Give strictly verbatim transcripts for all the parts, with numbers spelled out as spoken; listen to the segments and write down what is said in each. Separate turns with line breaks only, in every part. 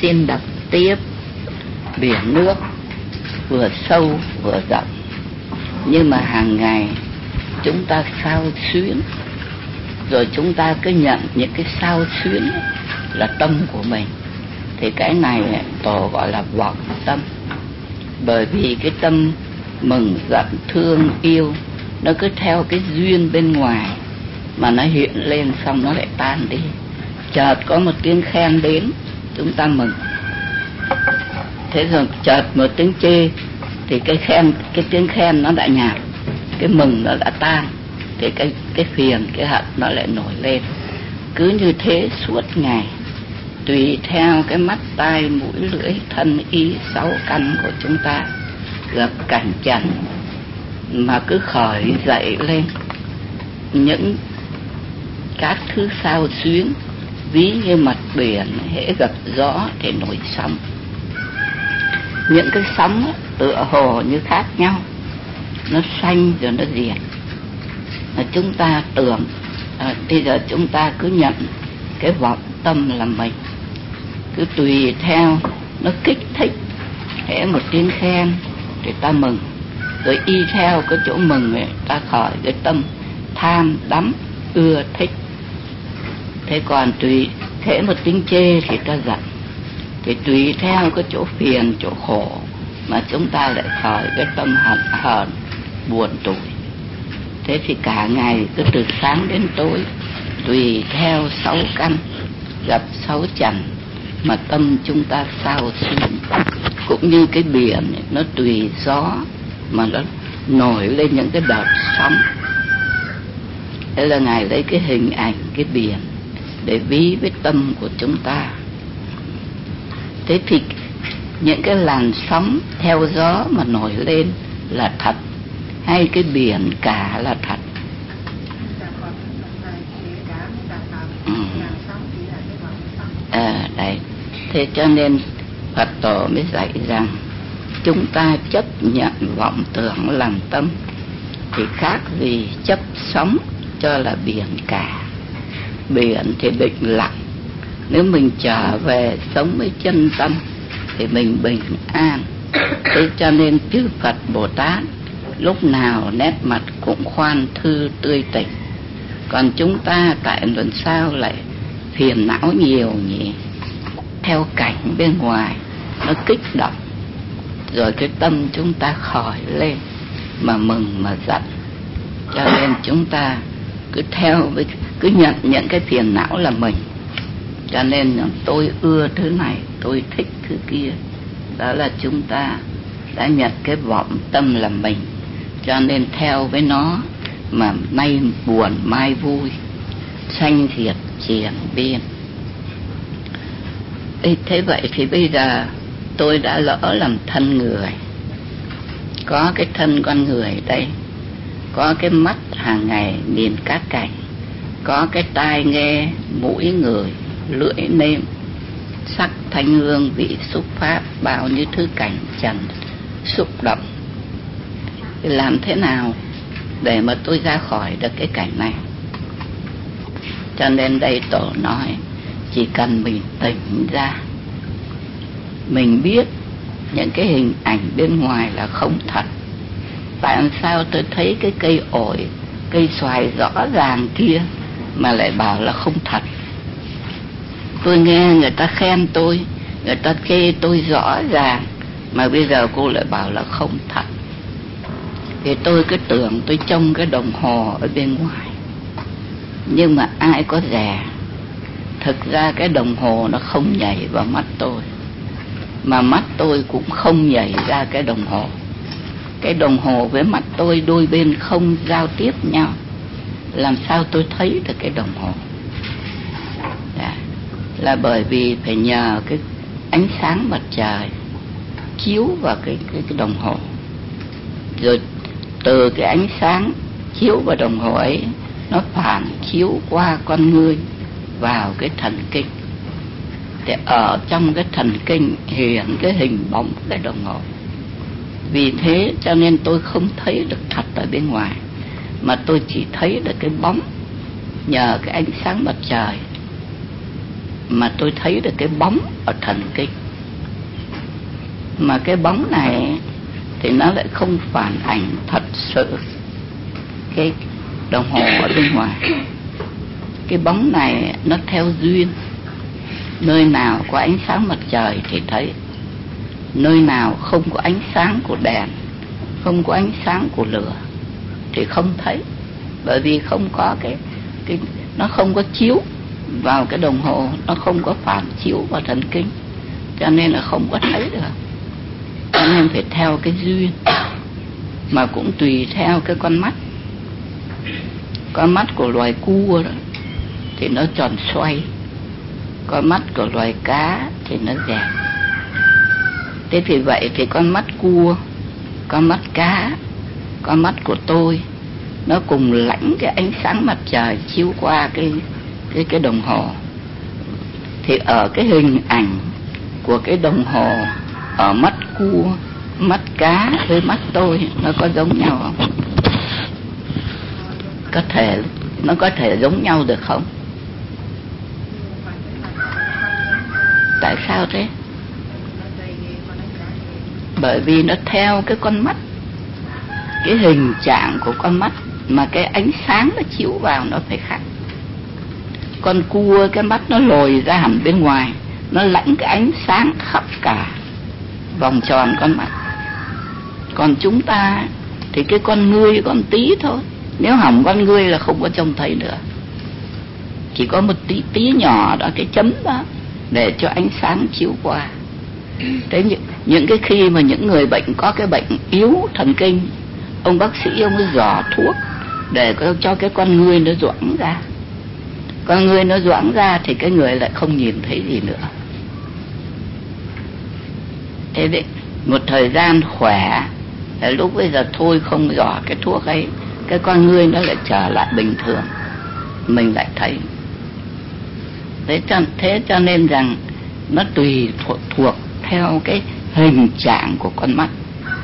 xin đọc tiếp. Biển nước vừa sâu vừa rộng, nhưng mà hàng ngày chúng ta xao xuyến, rồi chúng ta cứ nhận những cái xao xuyến là tâm của mình, thì cái này Tổ gọi là vọng tâm. Bởi vì cái tâm mừng giận thương yêu nó cứ theo cái duyên bên ngoài mà nó hiện lên, xong nó lại tan đi. Chợt có một tiếng khen đến, chúng ta mừng. Thế rồi chợt một tiếng chê, thì cái khen, cái tiếng khen nó đã nhạt, cái mừng nó đã tan, thì cái cái phiền, cái hận nó lại nổi lên. Cứ như thế suốt ngày, tùy theo cái mắt, tai, mũi, lưỡi, thân, ý, sáu căn của chúng ta gặp cảnh trần mà cứ khởi dậy lên những các thứ xao xuyến. Ví như mặt biển hễ gặp gió thì nổi sóng. Những cái sóng tựa hồ như khác nhau, nó xanh rồi nó diệt. Chúng ta tưởng à, bây giờ chúng ta cứ nhận cái vọng tâm là mình, cứ tùy theo nó kích thích, hễ một tiếng khen thì ta mừng, rồi y theo cái chỗ mừng ấy, ta khỏi cái tâm tham đắm ưa thích. Thế còn tùy hễ một tiếng chê thì ta giận, thì tùy theo cái chỗ phiền, chỗ khổ mà chúng ta lại khỏi cái tâm hận hờn buồn tủi. Thế thì cả ngày cứ từ sáng đến tối, tùy theo sáu căn gặp sáu trần mà tâm chúng ta xao xuyến. Cũng như cái biển ấy, nó tùy gió mà nó nổi lên những cái đợt sóng. Thế là Ngài lấy cái hình ảnh cái biển để ví với tâm của chúng ta. Thế thì những cái làn sóng theo gió mà nổi lên là thật, hay cái biển cả là thật? Ừ. À, đấy. Thế cho nên Phật Tổ mới dạy rằng chúng ta chấp nhận vọng tưởng làm tâm thì khác gì chấp sóng cho là biển cả. Biển thì định lặng, nếu mình trở về sống với chân tâm thì mình bình an. Thế cho nên chư Phật Bồ Tát lúc nào nét mặt cũng khoan thư tươi tỉnh. Còn chúng ta tại luận sao lại phiền não nhiều nhỉ? Theo cảnh bên ngoài nó kích động, rồi cái tâm chúng ta khỏi lên mà mừng mà giận. Cho nên chúng ta cứ theo với, cứ nhận những cái phiền não là mình. Cho nên tôi ưa thứ này, tôi thích thứ kia. Đó là chúng ta đã nhận cái vọng tâm là mình, cho nên theo với nó mà nay buồn mai vui, sanh diệt triển biên. Ê, thế vậy thì bây giờ tôi đã lỡ làm thân người, có cái thân con người đây, có cái mắt hàng ngày nhìn các cảnh, có cái tai nghe, mũi người, lưỡi nêm, sắc thanh hương vị xúc pháp, bao nhiêu thứ cảnh trần xúc động. Làm thế nào để mà tôi ra khỏi được cái cảnh này? Cho nên đây Tổ nói chỉ cần mình tỉnh ra, mình biết những cái hình ảnh bên ngoài là không thật. Tại sao tôi thấy cái cây ổi, cây xoài rõ ràng kia mà lại bảo là không thật? Tôi nghe người ta khen tôi, người ta chê tôi rõ ràng, mà bây giờ cô lại bảo là không thật. Thì tôi cứ tưởng tôi trông cái đồng hồ ở bên ngoài, nhưng mà ai có dè, thực ra cái đồng hồ nó không nhảy vào mắt tôi, mà mắt tôi cũng không nhảy ra cái đồng hồ. Cái đồng hồ với mắt tôi đôi bên không giao tiếp nhau, làm sao tôi thấy được cái đồng hồ? Đã. Là bởi vì phải nhờ cái ánh sáng mặt trời chiếu vào cái, cái, cái đồng hồ, rồi từ cái ánh sáng chiếu vào đồng hồ ấy, nó phản chiếu qua con ngươi vào cái thần kinh, để ở trong cái thần kinh hiện cái hình bóng cái đồng hồ. Vì thế cho nên tôi không thấy được thật ở bên ngoài, mà tôi chỉ thấy được cái bóng nhờ cái ánh sáng mặt trời mà tôi thấy được cái bóng ở thần kinh. Mà cái bóng này thì nó lại không phản ảnh thật sự cái đồng hồ ở bên ngoài. Cái bóng này nó theo duyên. Nơi nào có ánh sáng mặt trời thì thấy, nơi nào không có ánh sáng của đèn, không có ánh sáng của lửa thì không thấy. Bởi vì không có cái, cái nó không có chiếu vào cái đồng hồ, nó không có phản chiếu vào thần kinh, cho nên là không có thấy được. Cho nên phải theo cái duyên, mà cũng tùy theo cái con mắt. Con mắt của loài cua đó thì nó tròn xoay, con mắt của loài cá thì nó dẹt. Thế thì vậy thì con mắt cua, con mắt cá, con mắt của tôi nó cùng lãnh cái ánh sáng mặt trời chiếu qua cái cái cái đồng hồ. Thì ở cái hình ảnh của cái đồng hồ ở mắt cua, mắt cá với mắt tôi nó có giống nhau không? Có thể nó có thể giống nhau được không? Tại sao thế? Bởi vì nó theo cái con mắt, cái hình trạng của con mắt, mà cái ánh sáng nó chiếu vào nó phải khác. Con cua cái mắt nó lồi ra hẳn bên ngoài, nó lãnh cái ánh sáng khắp cả vòng tròn con mắt. Còn chúng ta thì cái con ngươi con tí thôi, nếu hỏng con ngươi là không có trông thấy nữa, chỉ có một tí tí nhỏ đó, cái chấm đó để cho ánh sáng chiếu qua. Thế những, những cái khi mà những người bệnh có cái bệnh yếu thần kinh, ông bác sĩ ông ấy dò thuốc để cho cái con ngươi nó doãn ra. Con ngươi nó doãn ra thì cái người lại không nhìn thấy gì nữa. Thế đấy, một thời gian khỏe, lúc bây giờ thôi không dò cái thuốc ấy, cái con ngươi nó lại trở lại bình thường, mình lại thấy. Thế cho, thế cho nên rằng nó tùy thuộc, thuộc theo cái hình trạng của con mắt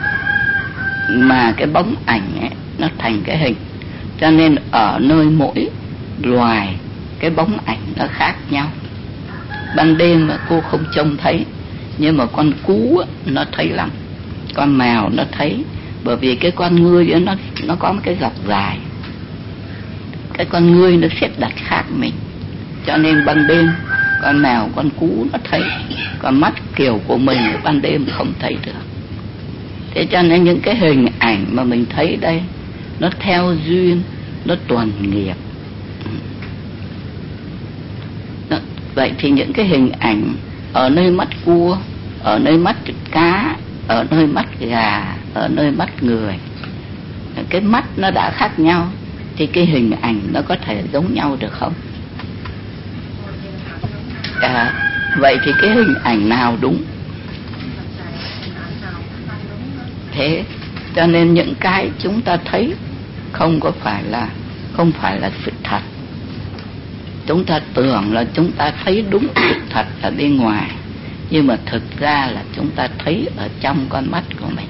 mà cái bóng ảnh ấy, nó thành cái hình. Cho nên ở nơi mỗi loài cái bóng ảnh nó khác nhau. Ban đêm mà cô không trông thấy, nhưng mà con cú nó thấy lắm, con mèo nó thấy, bởi vì cái con ngươi nó nó có một cái dọc dài, cái con ngươi nó xếp đặt khác mình, cho nên ban đêm con mèo con cú nó thấy, còn mắt kiểu của mình ban đêm không thấy được. Thế cho nên những cái hình ảnh mà mình thấy đây nó theo duyên, nó tuần nghiệp. Đó. Vậy thì những cái hình ảnh ở nơi mắt cua, ở nơi mắt cá, ở nơi mắt gà, ở nơi mắt người, cái mắt nó đã khác nhau, thì cái hình ảnh nó có thể giống nhau được không? À, vậy thì cái hình ảnh nào đúng? Thế cho nên những cái chúng ta thấy không có phải là không phải là sự thật. Chúng ta tưởng là chúng ta thấy đúng sự thật ở bên ngoài, nhưng mà thực ra là chúng ta thấy ở trong con mắt của mình.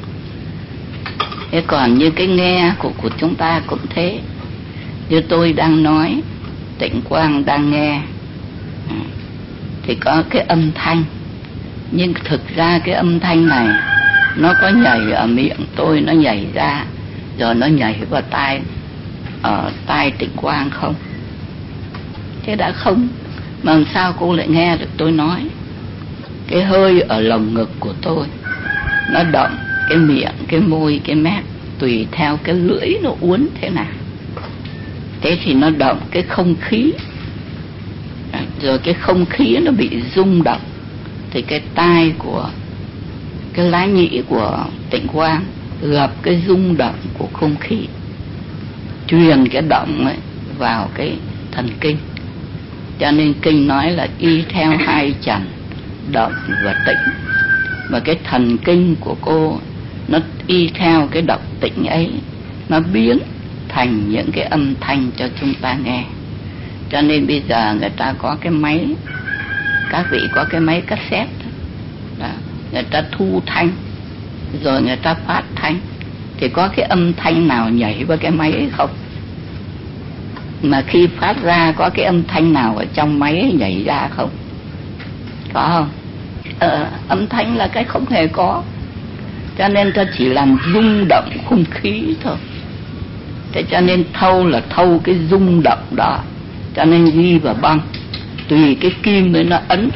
Thế còn như cái nghe của, của chúng ta cũng thế. Như tôi đang nói, Tịnh Quang đang nghe, thì có cái âm thanh, nhưng thực ra cái âm thanh này nó có nhảy ở miệng tôi, nó nhảy ra rồi nó nhảy vào tai, ở tai Tịnh Quang không? Thế đã không, mà làm sao cô lại nghe được tôi nói? Cái hơi ở lồng ngực của tôi nó động cái miệng, cái môi, cái mép, tùy theo cái lưỡi nó uốn thế nào. Thế thì nó động cái không khí, rồi cái không khí nó bị rung động, thì cái tai của cái lá nhĩ của Tịnh Quang gặp cái rung động của không khí, truyền cái động ấy vào cái thần kinh. Cho nên kinh nói là y theo hai trần, động và tĩnh. Mà cái thần kinh của cô nó y theo cái động tĩnh ấy, nó biến thành những cái âm thanh cho chúng ta nghe. Cho nên bây giờ người ta có cái máy, các vị có cái máy cassette đó, người ta thu thanh rồi người ta phát thanh, thì có cái âm thanh nào nhảy vào cái máy ấy không? mà khi phát ra có cái âm thanh nào ở trong máy nhảy ra không? Có không? Ờ, âm thanh là cái không hề có, cho nên ta chỉ làm rung động không khí thôi. Thế cho nên thâu là thâu cái rung động đó, cho nên ghi vào băng tùy cái kim ấy nó ấn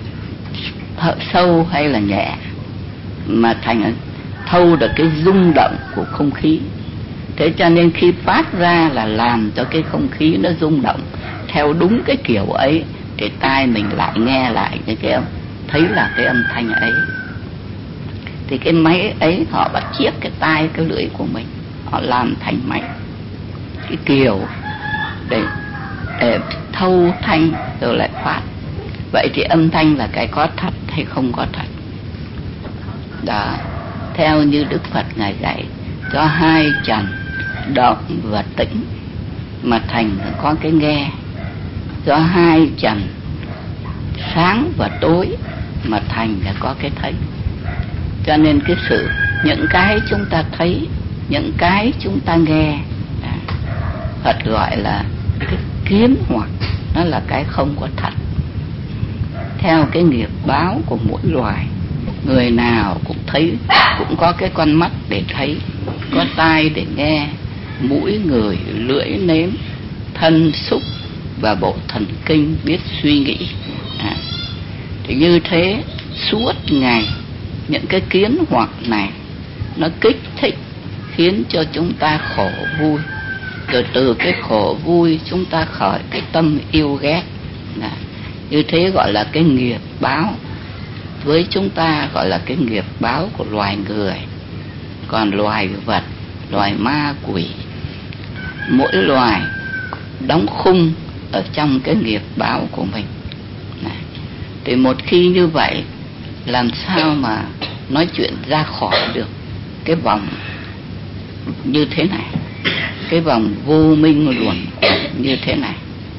sâu hay là nhẹ mà thành thâu được cái rung động của không khí. Thế cho nên khi phát ra là làm cho cái không khí nó rung động theo đúng cái kiểu ấy, để tai mình lại nghe lại những cái âm, thấy là cái âm thanh ấy. Thì cái máy ấy họ bắt chiếc cái tai cái lưỡi của mình, họ làm thành máy cái kiểu để, để thâu thanh rồi lại phát. Vậy thì âm thanh là cái có thật hay không có thật? Đó, theo như Đức Phật Ngài dạy, cho hai trần động và tĩnh mà thành có cái nghe, do hai trần sáng và tối mà thành là có cái thấy. Cho nên cái sự những cái chúng ta thấy, những cái chúng ta nghe, Phật gọi là cái kiến hoặc, nó là cái không có thật. Theo cái nghiệp báo của mỗi loài, người nào cũng thấy, cũng có cái con mắt để thấy, có tai để nghe, mũi ngửi, lưỡi nếm, thân xúc và bộ thần kinh biết suy nghĩ. À, thì như thế suốt ngày những cái kiến hoặc này nó kích thích khiến cho chúng ta khổ vui, rồi từ cái khổ vui chúng ta khởi cái tâm yêu ghét. À, như thế gọi là cái nghiệp báo. Với chúng ta gọi là cái nghiệp báo của loài người. Còn loài vật, loài ma quỷ, mỗi loài đóng khung ở trong cái nghiệp báo của mình. Này, thì một khi như vậy, làm sao mà nói chuyện ra khỏi được cái vòng như thế này, cái vòng vô minh luẩn quẩn như thế này?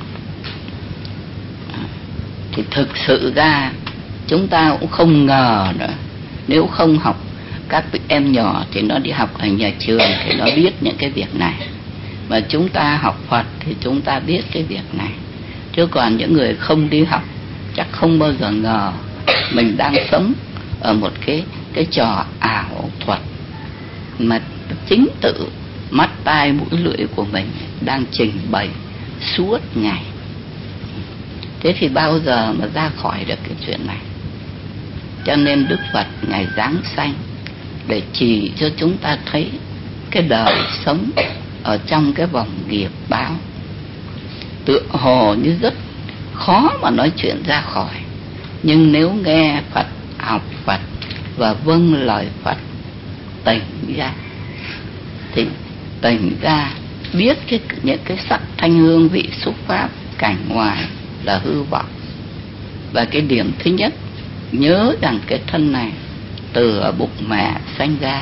Thì thực sự ra chúng ta cũng không ngờ nữa. Nếu không học, các em nhỏ thì nó đi học ở nhà trường thì nó biết những cái việc này, mà chúng ta học Phật thì chúng ta biết cái việc này. Chứ còn những người không đi học chắc không bao giờ ngờ mình đang sống ở một cái cái trò ảo thuật mà chính tự mắt tai mũi lưỡi của mình đang trình bày suốt ngày. Thế thì bao giờ mà ra khỏi được cái chuyện này? Cho nên Đức Phật Ngài giáng sanh để chỉ cho chúng ta thấy cái đời sống ở trong cái vòng nghiệp báo. Tựa hồ như rất khó mà nói chuyện ra khỏi, nhưng nếu nghe Phật, học Phật và vâng lời Phật, tỉnh ra, thì tỉnh ra biết cái, những cái sắc thanh hương vị xúc pháp cảnh ngoài là hư vọng. Và cái điểm thứ nhất, nhớ rằng cái thân này từ ở bụng mẹ sanh ra.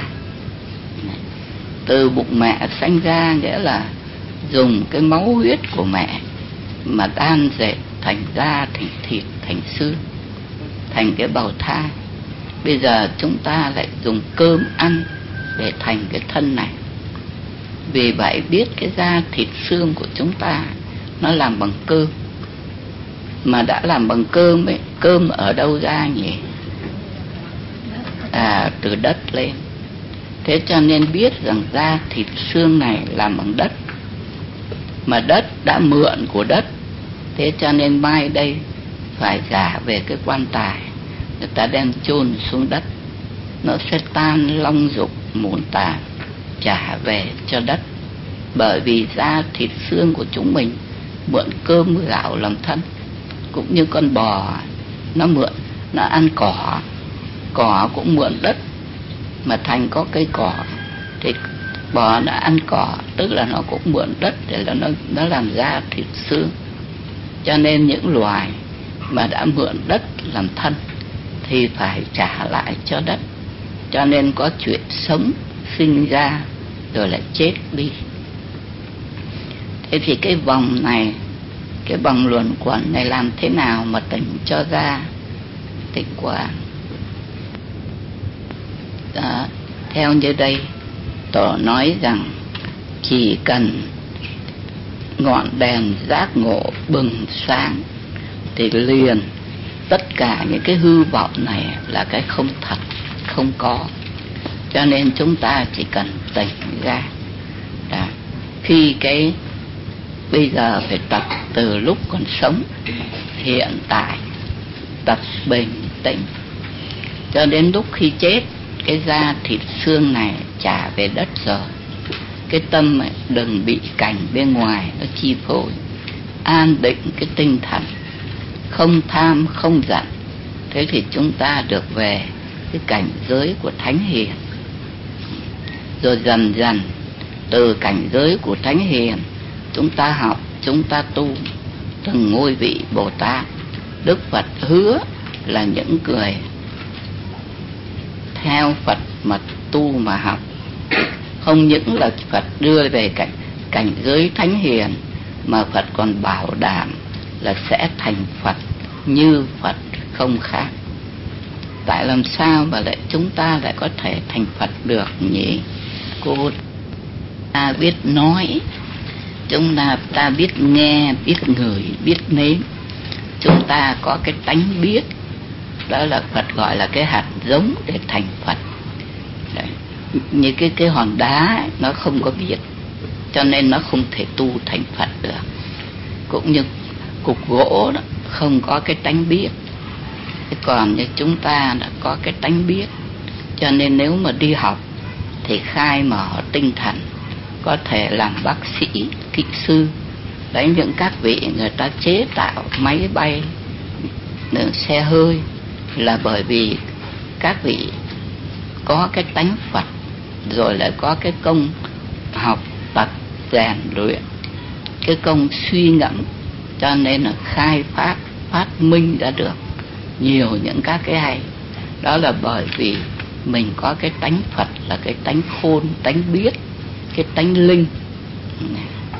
Từ bụng mẹ sanh ra nghĩa là dùng cái máu huyết của mẹ mà đan dệt thành da, thành thịt, thành xương, thành cái bào thai. Bây giờ chúng ta lại dùng cơm ăn để thành cái thân này. Vì vậy biết cái da thịt xương của chúng ta nó làm bằng cơm. Mà đã làm bằng cơm ấy, cơm ở đâu ra nhỉ? À, từ đất lên. Thế cho nên biết rằng da thịt xương này làm bằng đất, mà đất đã mượn của đất. Thế cho nên mai đây phải trả về cái quan tài, người ta đem chôn xuống đất, nó sẽ tan long dục mụn tàn, trả về cho đất. Bởi vì da thịt xương của chúng mình mượn cơm gạo làm thân. Cũng như con bò nó mượn, nó ăn cỏ, cỏ cũng mượn đất mà thành có cây cỏ. Thì bò nó ăn cỏ, tức là nó cũng mượn đất để là nó, nó làm da thịt xương. Cho nên những loài mà đã mượn đất làm thân thì phải trả lại cho đất. Cho nên có chuyện sống, sinh ra rồi lại chết đi. Thế thì cái vòng này, cái vòng luẩn quẩn này làm thế nào mà tỉnh cho ra tịnh quang? Đó, theo như đây Tổ nói rằng chỉ cần ngọn đèn giác ngộ bừng sáng thì liền tất cả những cái hư vọng này là cái không thật, không có. Cho nên chúng ta chỉ cần tỉnh ra. Đó. Khi cái bây giờ phải tập từ lúc còn sống, hiện tại, tập bình tĩnh, cho đến lúc khi chết, cái da thịt xương này trả về đất rồi. Cái tâm ấy đừng bị cảnh bên ngoài nó chi phối, an định cái tinh thần, không tham không giận. Thế thì chúng ta được về cái cảnh giới của thánh hiền. Rồi dần dần từ cảnh giới của thánh hiền, chúng ta học, chúng ta tu từng ngôi vị Bồ Tát. Đức Phật hứa là những người theo Phật mà tu mà học, không những là Phật đưa về cảnh, cảnh giới thánh hiền, mà Phật còn bảo đảm là sẽ thành Phật như Phật không khác. Tại làm sao mà lại chúng ta lại có thể thành Phật được nhỉ? Cô ta biết nói, chúng ta ta biết nghe, biết ngửi, biết nếm. Chúng ta có cái tánh biết, đó là Phật gọi là cái hạt giống để thành Phật. Đấy. Như cái cái hòn đá ấy, nó không có biết, cho nên nó không thể tu thành Phật được. Cũng như cục gỗ đó, không có cái tánh biết. Còn như chúng ta đã có cái tánh biết, cho nên nếu mà đi học thì khai mở tinh thần, có thể làm bác sĩ, kỹ sư. Đấy, những các vị người ta chế tạo máy bay, xe hơi là bởi vì các vị có cái tánh Phật, rồi lại có cái công học tập rèn luyện, cái công suy ngẫm, cho nên là khai phát phát minh ra được nhiều những các cái hay. Đó là bởi vì mình có cái tánh Phật, là cái tánh khôn, tánh biết, cái tánh linh.